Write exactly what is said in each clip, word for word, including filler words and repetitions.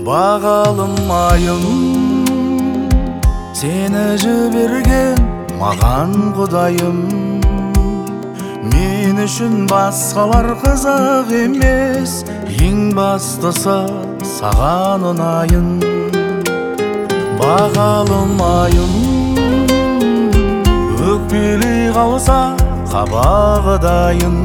Бағалым айым, сені жіберген маған Құдайым. Мен үшін басқалар қызық емес, ең бастысы саған ұнайын. Бағалым айым, өкпелей қалса қабағы дайын.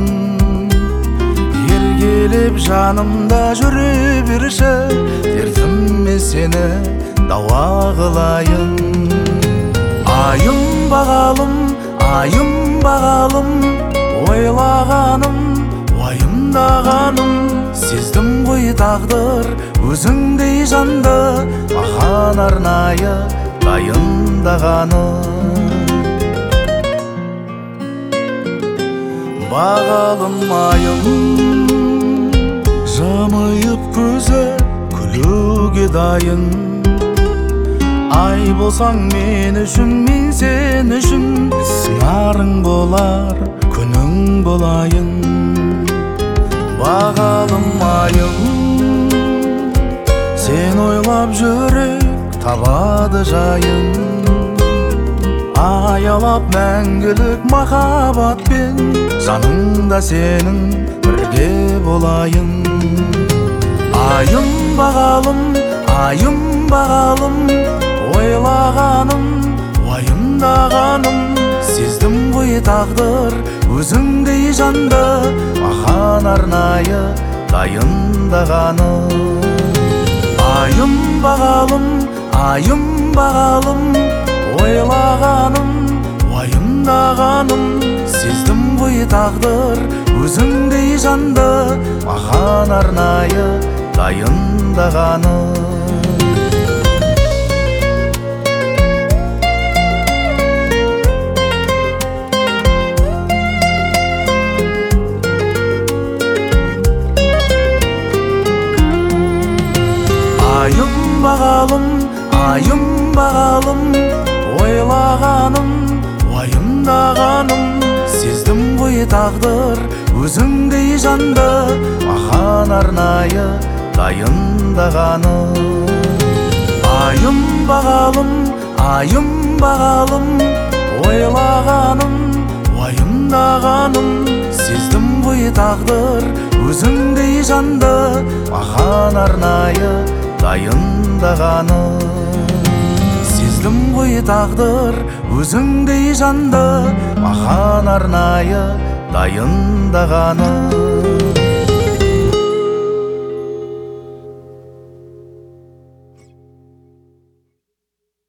Еркелеп жанымда жүре берші, дертіме сені дауа қылайын. Айым бағалым, айым бағалым, ойлағаным, уайымдағаным. Сездім ғой тағдыр өзіңдей жанды, маған арнайы дайындағаным. Бағалым айым, жымиып көзі күлуге дайын. Ай болсаң мен үшін, мен сен үшін, сыңарың болар, күнің болайын. Бағалым айым, сен ойлап жүрек табады жайын. Аялап мәңгілік махаббатпен, жаныңда сенің бірге болайын. Айым бағалым, айым бағалым, ойлағаным, уайымдағаным. Сездім ғой тағдыр өзіңдей жанды, маған арнайы дайындағаным. Айым бағалым, айым бағалым, ойлағаным, уайымдағаным. Сездім ғой тағдыр өзіңдей жанды, маған арнайы дайындағаным. Айым бағалым, айым бағалым, ойлағаным, уайымдағаным. Сездім ғой тағдыр өзіңдей жанды, маған арнайы дайындағаным. Айым бағалым, айым бағалым, ойлағаным, уайымдағаным. Сездім ғой тағдыр өзіңдей жанды, маған арнайы дайындағаным. Сездім ғой тағдыр өзіңдей жанды, маған арнайы дайындағаным.